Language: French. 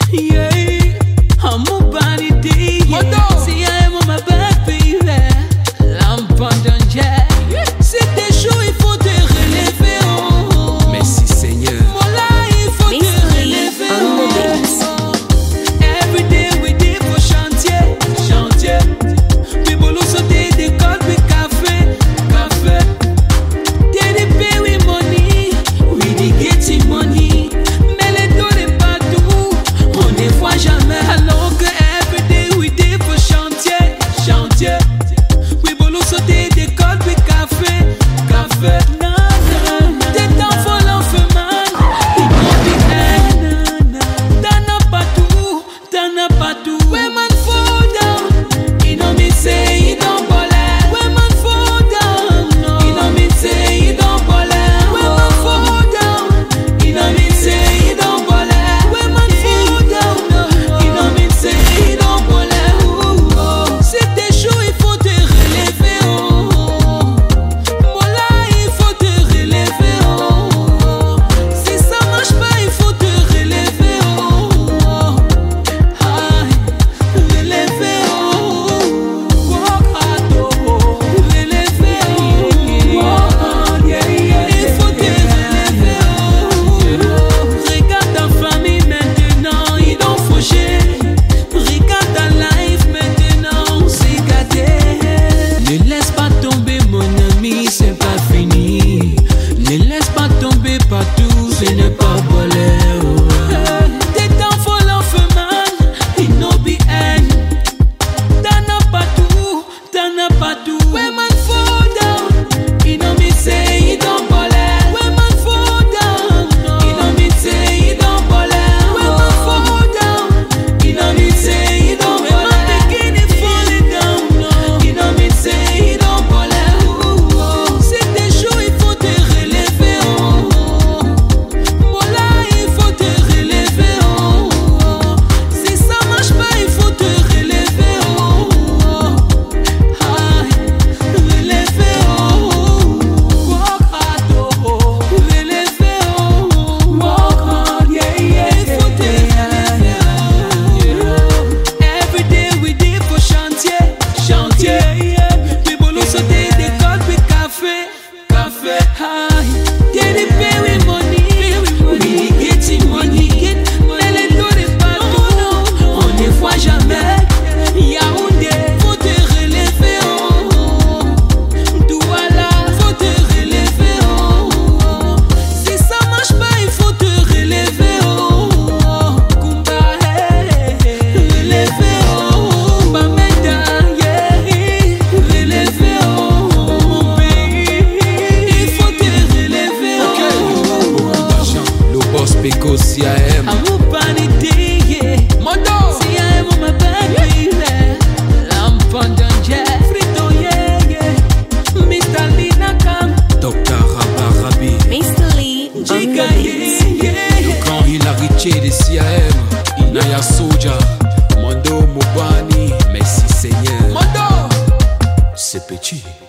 Yeah, I'm a body day. See, I am my back, baby. Lampe en danger. Si t'es chaud, il faut te relever. Oh. Merci Seigneur. Voilà, il faut te relever. Oh. Every day we did pour chantier, chantier. We bolo sauter des cols, puis café, café. They pay with money, we dey getting money. Mais les taux n'est pas tout, on ne voit jamais. Alors que every day we did pour chantier, chantier. We bolo sauter des cols, puis café, café. T'es dans folle en feu, man. Il faut bien. T'en as pas tout, t'en as pas tout. When man fall down, you know me say you don't bother. When man fall down, no, you know me say you don't bother. When man fall down, you know me say you don't bother. When man fall down, you know me say you don't bother. Si t'es chaud, il faut te relever. Oh, voilà, il faut te relever. Oh, si ça marche pas, il faut te relever. Oh, aïe, relever. Oh, walk hard. Oh, relever. Oh, walk hard. Yeah, yeah, il faut te relever. Oh, regarde ta famille maintenant, ils ont fauché. Regarde ta life maintenant, c'est gâté. Ne laisse pas tomber mon ami, c'est pas fini. Ne laisse pas tomber partout, ce n'est pas volé. T'es dans folle en feu, man, il no be end. T'en as pas tout, t'en as pas tout. When man fall down, you know me say you don't bother. When man fall down, you know me say you don't bother. When man fall down, you know me say you don't bother. When man begin to fall down, you know me say you don't bother. Si t'es chaud, il faut te relever. Oh, voilà, il faut te relever. Oh, si ça marche pas, il faut te relever. Oh, aïe, relever. Oh, walk hard. Oh, relever. Oh, walk hard. Yeah, yeah, il faut te relever. Oh, every day we did pour chantier, chantier. We bolo sauter des cols, puis café, café. Aïe, they pay with money, we getting money. Mais les taux n'est pas tout, on ne voit jamais. Yaoundé, faut te relever. Oh, Douala, faut te relever. Oh, si ça marche pas, il faut te relever. Oh, Kumba, relever. Oh, Bamenda, yeah, relever. Oh, mon pays, il faut te relever. Oh, Le boss Peko CIM. I'm up on it, yeah. Mondo. See, I am on my back, baby. Lamp on danger. Frito, yeah, yeah. Mr. Lina Kam. Dr. Rabarabi. Mr. Lee, Chica, yeah, yeah. Grand Hilariché de CIM. Inaya Soja. Mondo Mobani. Merci Seigneur. Mondo. C'est petit.